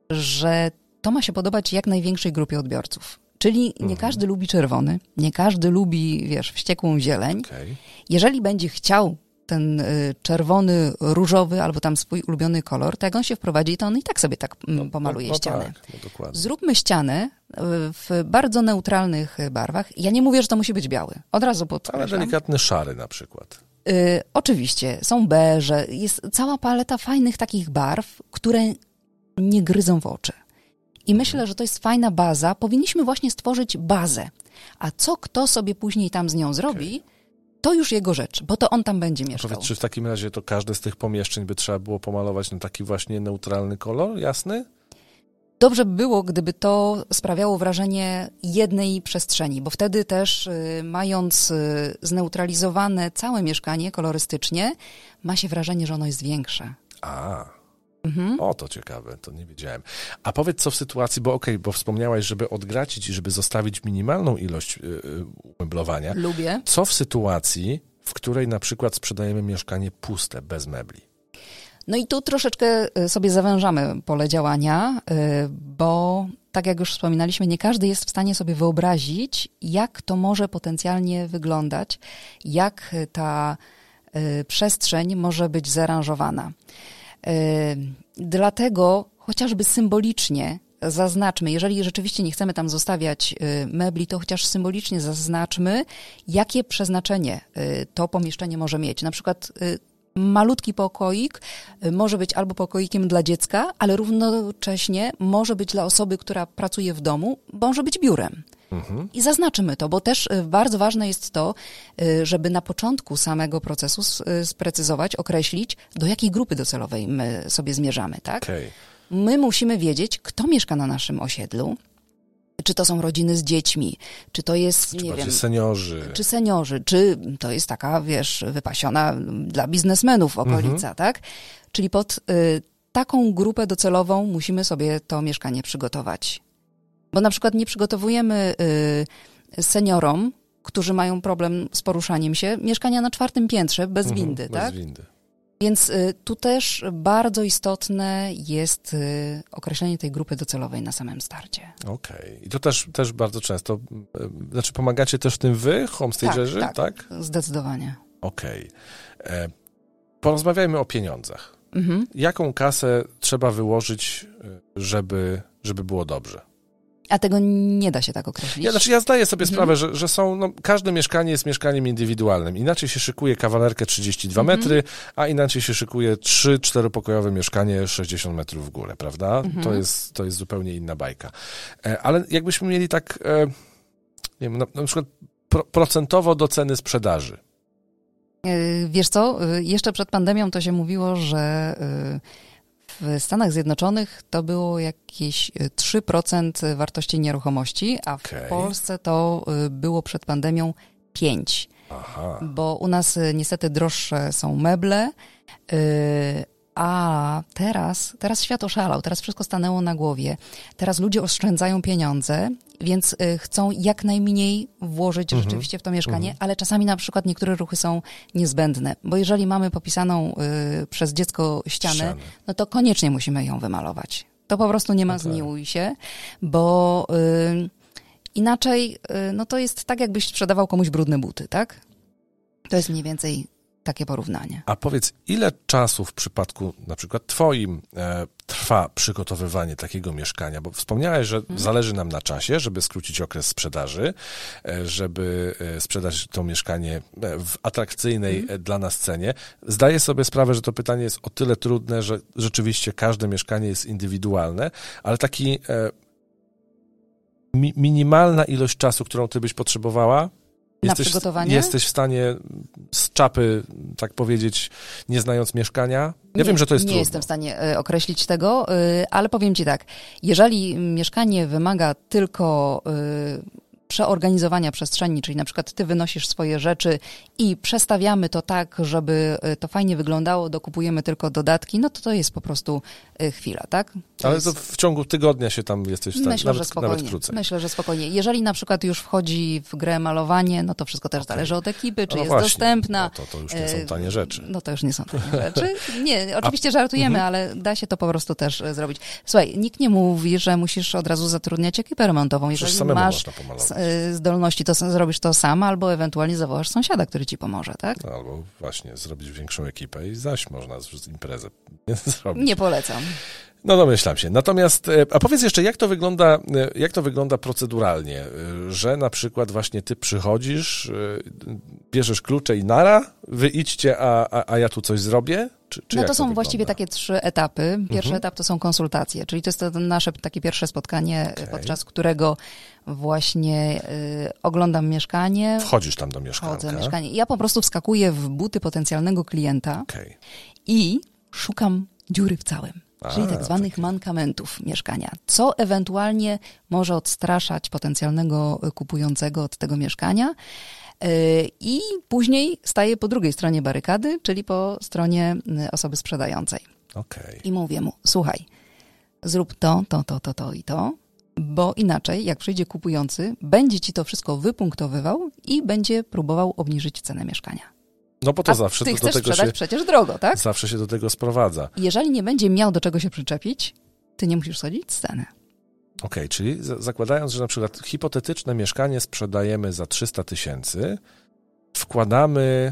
że to ma się podobać jak największej grupie odbiorców. Czyli nie Mhm. każdy lubi czerwony, nie każdy lubi, wiesz, wściekłą zieleń. Okej. Jeżeli będzie chciał ten y, czerwony, różowy albo tam swój ulubiony kolor, to jak on się wprowadzi, to on i tak sobie tak mm, pomaluje no, no ścianę. Tak, no dokładnie. Zróbmy ścianę y, w bardzo neutralnych barwach. Ja nie mówię, że to musi być biały. Od razu Ale podkreślam. delikatny szary na przykład. Y, oczywiście, są beże, jest cała paleta fajnych takich barw, które nie gryzą w oczy. I myślę, że to jest fajna baza. Powinniśmy właśnie stworzyć bazę. A co kto sobie później tam z nią zrobi, to już jego rzecz, bo to on tam będzie mieszkał. Powiedz, czy w takim razie to każde z tych pomieszczeń by trzeba było pomalować na taki właśnie neutralny kolor, jasny? Dobrze by było, gdyby to sprawiało wrażenie jednej przestrzeni, bo wtedy też y, mając y, zneutralizowane całe mieszkanie kolorystycznie, ma się wrażenie, że ono jest większe. A, Mhm. o to ciekawe, to nie wiedziałem. A powiedz, co w sytuacji, bo okej, bo wspomniałaś, żeby odgracić i żeby zostawić minimalną ilość y, y, umeblowania. Lubię. Co w sytuacji, w której na przykład sprzedajemy mieszkanie puste, bez mebli? No i tu troszeczkę y, sobie zawężamy pole działania, y, bo tak jak już wspominaliśmy, nie każdy jest w stanie sobie wyobrazić, jak to może potencjalnie wyglądać, jak y, ta y, przestrzeń może być zaaranżowana. Y, Dlatego chociażby symbolicznie zaznaczmy, jeżeli rzeczywiście nie chcemy tam zostawiać y, mebli, to chociaż symbolicznie zaznaczmy, jakie przeznaczenie y, to pomieszczenie może mieć. Na przykład y, malutki pokoik y, może być albo pokoikiem dla dziecka, ale równocześnie może być dla osoby, która pracuje w domu, może być biurem. Mhm. I zaznaczymy to, bo też y, bardzo ważne jest to, y, żeby na początku samego procesu s- y, sprecyzować, określić, do jakiej grupy docelowej my sobie zmierzamy, tak? Okej. My musimy wiedzieć, kto mieszka na naszym osiedlu, czy to są rodziny z dziećmi, czy to jest, Czy nie bardziej wiem, seniorzy? czy seniorzy, czy to jest taka, wiesz, wypasiona dla biznesmenów okolica, tak? Czyli pod y, taką grupę docelową musimy sobie to mieszkanie przygotować. Bo na przykład nie przygotowujemy y, seniorom, którzy mają problem z poruszaniem się, mieszkania na czwartym piętrze bez Mhm, windy, bez tak? windy. Więc y, tu też bardzo istotne jest y, określenie tej grupy docelowej na samym starcie. Okej. I to też, też bardzo często, y, znaczy pomagacie też w tym wy, homestagerzy, tak? tak. Zdecydowanie. Okej. E, Porozmawiajmy o pieniądzach. Mhm. Jaką kasę trzeba wyłożyć, y, żeby, żeby było dobrze? A tego nie da się tak określić. Ja, znaczy ja zdaję sobie Mhm. sprawę, że, że są, no, każde mieszkanie jest mieszkaniem indywidualnym. Inaczej się szykuje kawalerkę trzydzieści dwa Mhm. metry, a inaczej się szykuje trzy czteropokojowe mieszkanie sześćdziesiąt metrów w górę, prawda? Mhm. To jest, to jest zupełnie inna bajka. E, ale jakbyśmy mieli tak, e, nie wiem, na, na przykład pro, procentowo do ceny sprzedaży. Y, Wiesz co, y, jeszcze przed pandemią to się mówiło, że y, w Stanach Zjednoczonych to było jakieś y, trzy procent wartości nieruchomości, a w Okej. Polsce to y, było przed pandemią pięć procent. Aha. Bo u nas y, niestety droższe są meble, y, a teraz, teraz świat oszalał, teraz wszystko stanęło na głowie. Teraz ludzie oszczędzają pieniądze, więc y, chcą jak najmniej włożyć Mhm. rzeczywiście w to mieszkanie, Mhm. ale czasami na przykład niektóre ruchy są niezbędne, bo jeżeli mamy popisaną y, przez dziecko ścianę, Ścianę. no to koniecznie musimy ją wymalować. To po prostu nie ma No tak. zmiłuj się, bo y, inaczej y, no to jest tak, jakbyś sprzedawał komuś brudne buty, tak? To jest mniej więcej takie porównanie. A powiedz, ile czasu w przypadku na przykład twoim e, trwa przygotowywanie takiego mieszkania? Bo wspomniałeś, że hmm. zależy nam na czasie, żeby skrócić okres sprzedaży, e, żeby e, sprzedać to mieszkanie w atrakcyjnej hmm. dla nas cenie. Zdaję sobie sprawę, że to pytanie jest o tyle trudne, że rzeczywiście każde mieszkanie jest indywidualne, ale taki e, mi, minimalna ilość czasu, którą ty byś potrzebowała, Jesteś, na przygotowanie? Jesteś w stanie z czapy, tak powiedzieć, nie znając mieszkania? Ja nie, wiem, że to jest nie trudno. Nie jestem w stanie y, określić tego, y, ale powiem ci tak, jeżeli mieszkanie wymaga tylko y, przeorganizowania przestrzeni, czyli na przykład ty wynosisz swoje rzeczy i przestawiamy to tak, żeby to fajnie wyglądało, dokupujemy tylko dodatki, no to to jest po prostu chwila, tak? To Ale jest... to w ciągu tygodnia się tam jesteś w stanie, Myślę, nawet, że spokojnie. nawet krócej. Myślę, że spokojnie. Jeżeli na przykład już wchodzi w grę malowanie, no to wszystko też okay. zależy od ekipy, czy no jest właśnie. dostępna. No to, to już nie są tanie rzeczy. No to już nie są tanie rzeczy. Nie, oczywiście A, żartujemy, uh-huh. ale da się to po prostu też zrobić. Słuchaj, nikt nie mówi, że musisz od razu zatrudniać ekipę remontową. Jeżeli masz zdolności, to zrobisz to sam, albo ewentualnie zawołasz sąsiada, który ci pomoże, tak? No, albo właśnie zrobić większą ekipę i zaś można imprezę zrobić. Nie polecam. No domyślam się. Natomiast, a powiedz jeszcze, jak to wygląda, jak to wygląda proceduralnie, że na przykład właśnie ty przychodzisz, bierzesz klucze i nara, wy idźcie, a, a, a ja tu coś zrobię? Czy, czy no to to są wygląda? właściwie takie trzy etapy. Pierwszy mhm. etap to są konsultacje, czyli to jest to nasze takie pierwsze spotkanie, okay. podczas którego właśnie y, oglądam mieszkanie. Wchodzisz tam do mieszkanka. Wchodzę w mieszkanie. Ja po prostu wskakuję w buty potencjalnego klienta okay. i szukam dziury w całym. Czyli tak zwanych okay. mankamentów mieszkania. Co ewentualnie może odstraszać potencjalnego kupującego od tego mieszkania. I później staję po drugiej stronie barykady, czyli po stronie osoby sprzedającej. Okay. I mówię mu, słuchaj, zrób to, to, to, to, to i to, bo inaczej, jak przyjdzie kupujący, będzie ci to wszystko wypunktowywał i będzie próbował obniżyć cenę mieszkania. No bo to A zawsze ty do, chcesz do tego sprzedać się, przecież drogo, tak? Zawsze się do tego sprowadza. Jeżeli nie będzie miał do czego się przyczepić, ty nie musisz sadzić ceny. Okej, okay, czyli zakładając, że na przykład hipotetyczne mieszkanie sprzedajemy za trzysta tysięcy, wkładamy,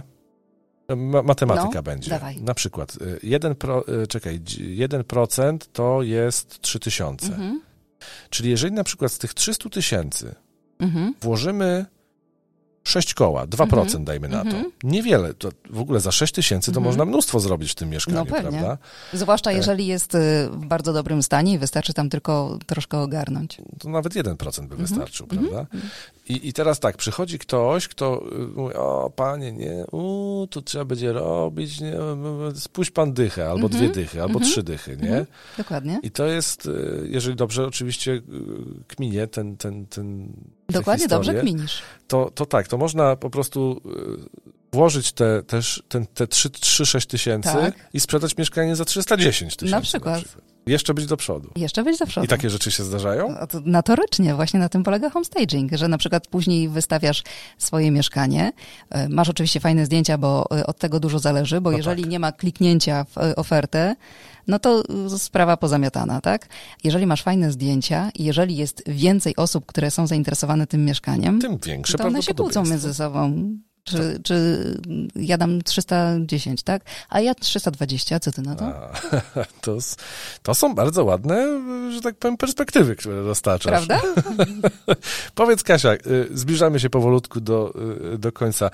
ma, matematyka no, będzie, dawaj. Na przykład jeden pro, czekaj, jeden procent to jest trzy tysiące. Mhm. Czyli jeżeli na przykład z tych trzysta tysięcy mhm. włożymy sześć koła, dwa procent mm-hmm. dajmy na to. Mm-hmm. Niewiele. To w ogóle za sześć tysięcy to mm-hmm. można mnóstwo zrobić w tym mieszkaniu, no pewnie. prawda? Zwłaszcza jeżeli jest w bardzo dobrym stanie i wystarczy tam tylko troszkę ogarnąć. To nawet jeden procent by mm-hmm. wystarczył, mm-hmm. prawda? I, I teraz tak, przychodzi ktoś, kto mówi, o panie, nie, u, tu trzeba będzie robić, nie, spuść pan dychę, albo mm-hmm. dwie dychy, albo mm-hmm. trzy dychy, nie? Mm-hmm. Dokładnie. I to jest, jeżeli dobrze oczywiście kminie ten, ten, ten Dokładnie, dobrze kminisz. To, to tak, to można po prostu włożyć te, też, ten, te trzy sześć tysięcy tak. i sprzedać mieszkanie za trzysta dziesięć tysięcy. Na przykład. Na przykład. Jeszcze być do przodu. Jeszcze być do przodu. I takie rzeczy się zdarzają? To notorycznie, właśnie na tym polega homestaging, że na przykład później wystawiasz swoje mieszkanie, masz oczywiście fajne zdjęcia, bo od tego dużo zależy, bo no jeżeli tak. nie ma kliknięcia w ofertę, no to sprawa pozamiatana, tak? Jeżeli masz fajne zdjęcia i jeżeli jest więcej osób, które są zainteresowane tym mieszkaniem, tym większe to one się kłócą między sobą. Czy, czy ja dam trzysta dziesięć, tak? A ja trzysta dwadzieścia, co ty na to? A, to, to są bardzo ładne, że tak powiem, perspektywy, które dostarczasz. Prawda? Powiedz, Kasia, zbliżamy się powolutku do, do końca.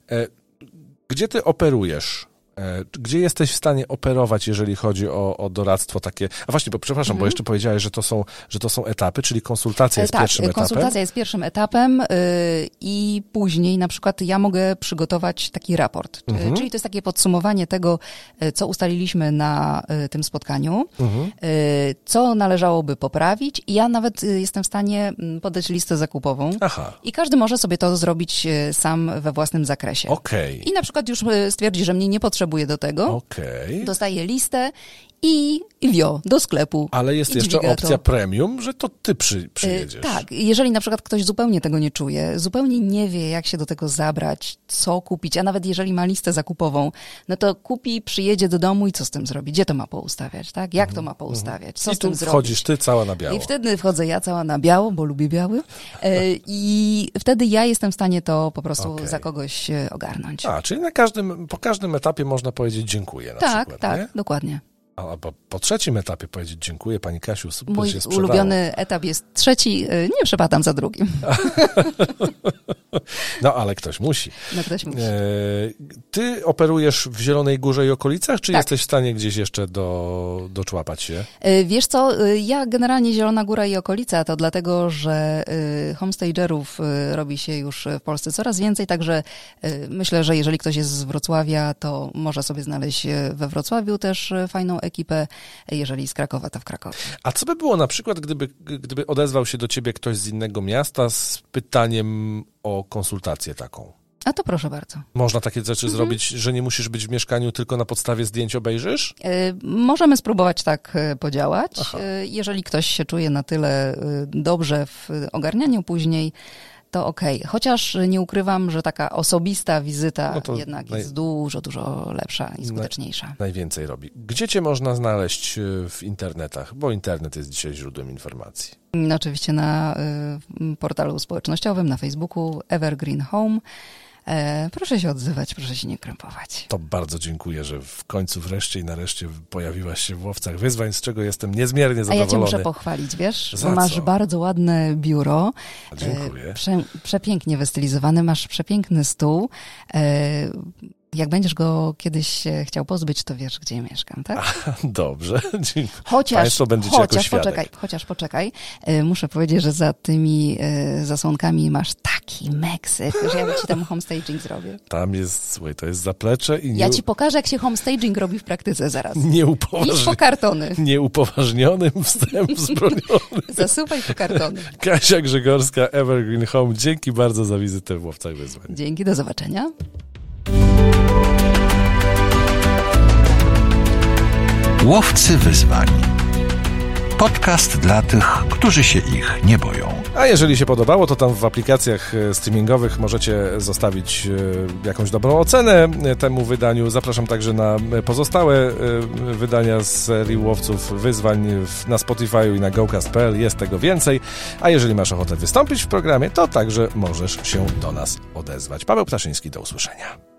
Gdzie ty operujesz? Gdzie jesteś w stanie operować, jeżeli chodzi o, o doradztwo takie? A właśnie, bo przepraszam, mhm. bo jeszcze powiedziałeś, że to są, że to są etapy, czyli konsultacja jest tak, pierwszym etapem. Konsultacja jest pierwszym etapem yy, i później na przykład ja mogę przygotować taki raport, mhm. czyli to jest takie podsumowanie tego, co ustaliliśmy na y, tym spotkaniu, mhm. y, co należałoby poprawić i ja nawet y, jestem w stanie podać listę zakupową. Aha. I każdy może sobie to zrobić y, sam we własnym zakresie. Okay. I na przykład już stwierdzi, że mnie nie potrzebuje do tego, okay. dostaje listę i, i wio, do sklepu. Ale jest I jeszcze dźwiga opcja to. premium, że to ty przy, przyjedziesz. Y, tak, jeżeli na przykład ktoś zupełnie tego nie czuje, zupełnie nie wie, jak się do tego zabrać, co kupić, a nawet jeżeli ma listę zakupową, no to kupi, przyjedzie do domu i co z tym zrobi? Gdzie to ma poustawiać, tak? Jak to ma poustawiać? Co I z tym tu zrobić? wchodzisz ty cała na biało. I wtedy wchodzę ja cała na biało, bo lubię biały. Y, I wtedy ja jestem w stanie to po prostu Okej. za kogoś y, ogarnąć. A, czyli na każdym, po każdym etapie można powiedzieć dziękuję na tak, przykład, tak, nie? dokładnie. A po, po trzecim etapie powiedzieć dziękuję Pani Kasiu, super Mój się sprzedało. ulubiony etap jest trzeci, y, nie przepadam za drugim. No, ale ktoś musi. No ktoś musi. E, ty operujesz w Zielonej Górze i okolicach, czy Tak. jesteś w stanie gdzieś jeszcze do, doczłapać się? Y, Wiesz co, y, ja generalnie Zielona Góra i okolica to dlatego, że y, homestagerów y, robi się już w Polsce coraz więcej, także y, myślę, że jeżeli ktoś jest z Wrocławia, to może sobie znaleźć y, we Wrocławiu też y, fajną ekipę, jeżeli z Krakowa, to w Krakowie. A co by było na przykład, gdyby, gdyby odezwał się do ciebie ktoś z innego miasta z pytaniem o konsultację taką? A to proszę bardzo. Można takie rzeczy zrobić, że nie musisz być w mieszkaniu, tylko na podstawie zdjęć obejrzysz? Y, Możemy spróbować tak y, podziałać. Aha. Y, Jeżeli ktoś się czuje na tyle y, dobrze w ogarnianiu później, to okej. Chociaż nie ukrywam, że taka osobista wizyta No to jednak naj- jest dużo, dużo lepsza i skuteczniejsza. Najwięcej robi. Gdzie cię można znaleźć y, w internetach? Bo internet jest dzisiaj źródłem informacji. No, oczywiście na y, portalu społecznościowym, na Facebooku Evergreen Home. E, proszę się odzywać, proszę się nie krępować. To bardzo dziękuję, że w końcu wreszcie i nareszcie pojawiłaś się w Łowcach Wyzwań, z czego jestem niezmiernie A zadowolony. ja cię muszę pochwalić, wiesz? Za Bo masz co? bardzo ładne biuro. Dziękuję. E, prze, przepięknie wystylizowane, masz przepiękny stół. E, jak będziesz go kiedyś e, chciał pozbyć, to wiesz, gdzie mieszkam, tak? Dobrze. Chociaż, Państwo będziecie jako chociaż świadek. poczekaj, chociaż poczekaj. E, muszę powiedzieć, że za tymi e, zasłonkami masz taki Meksyk, że ja ci tam homestaging zrobię. Tam jest, słuchaj, to jest zaplecze i nie, Ja ci pokażę, jak się homestaging robi w praktyce zaraz. Idź nieupoważni... po kartony. nieupoważnionym wstęp wzbroniony. Zasuwaj po kartony. Kasia Grzegorska, Evergreen Home. Dzięki bardzo za wizytę w Łowcach Wyzwań. Dzięki, do zobaczenia. Łowcy Wyzwań. Podcast dla tych, którzy się ich nie boją. A jeżeli się podobało, to tam w aplikacjach e, streamingowych możecie zostawić e, jakąś dobrą ocenę e, temu wydaniu. Zapraszam także na e, pozostałe e, wydania z serii Łowców Wyzwań w, na Spotify i na gocast kropka p l. Jest tego więcej. A jeżeli masz ochotę wystąpić w programie, to także możesz się do nas odezwać. Paweł Ptaszyński, do usłyszenia.